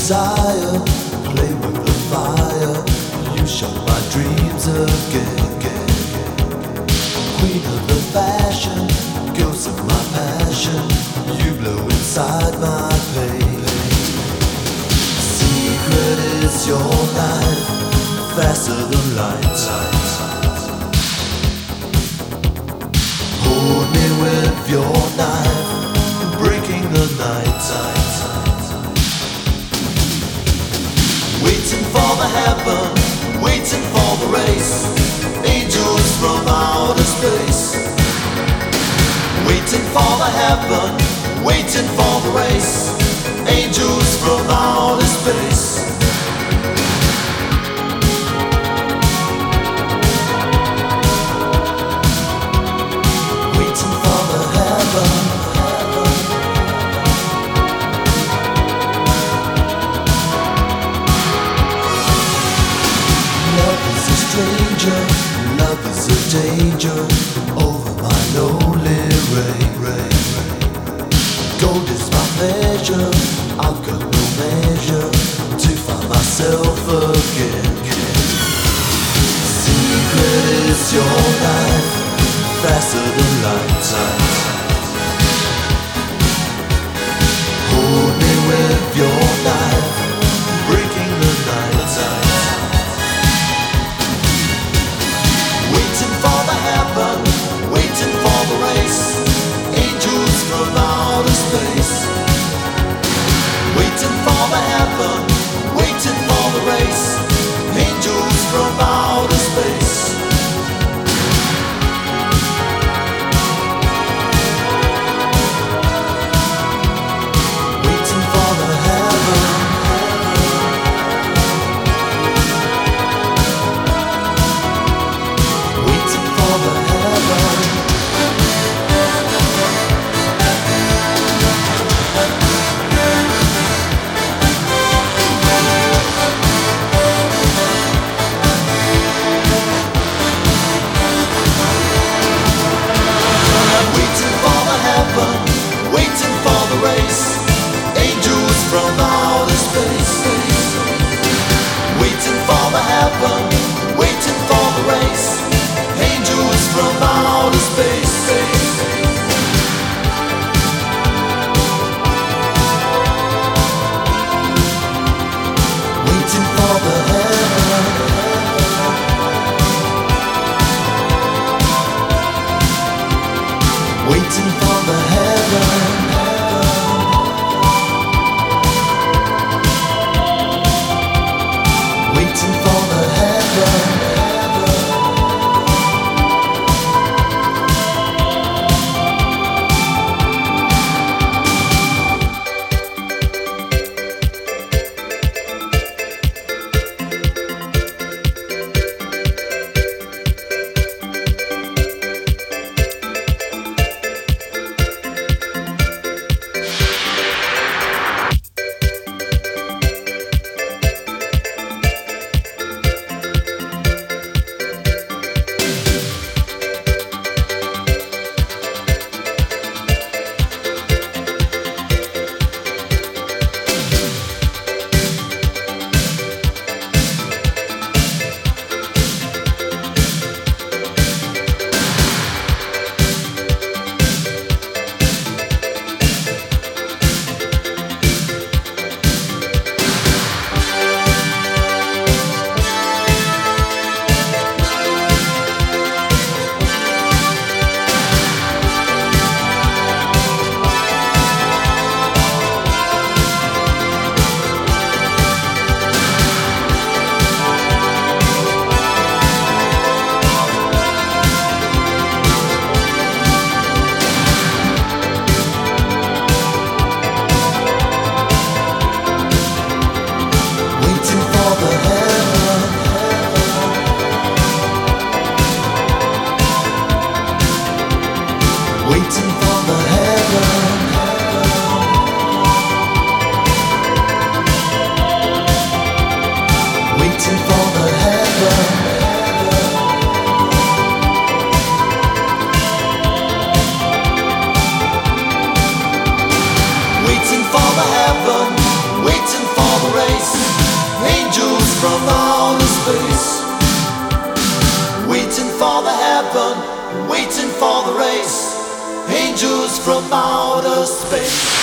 desire, play with the fire. You shot my dreams again. Queen of the fashion, ghost of my passion. You blow inside my pain. Secret is your knife, faster than light. Hold me with your knife, breaking the night. Waiting for the heaven, waiting for the race. Angels from outer space. Waiting for the heaven, waiting for the race. Angels from outer space. Waiting for the heaven. Love is a stranger, love is a danger over my lonely rain. Gold is my pleasure, I've got no measure to find myself again. Secret is your knife, faster than light. Hold me with your knife, breaking the night. Waiting for the heaven, waiting for the race. Angels from outer space. Waiting for the heaven, waiting for the race. Angels from outer space. Waiting for the heaven. Waiting for the heaven. Waiting for the heaven, waiting for the race. Angels from outer space. Waiting for the heaven, waiting for the race. Angels from outer space. Waiting for the heaven. Waiting for the heaven. Waiting for the heaven. angels from outer space.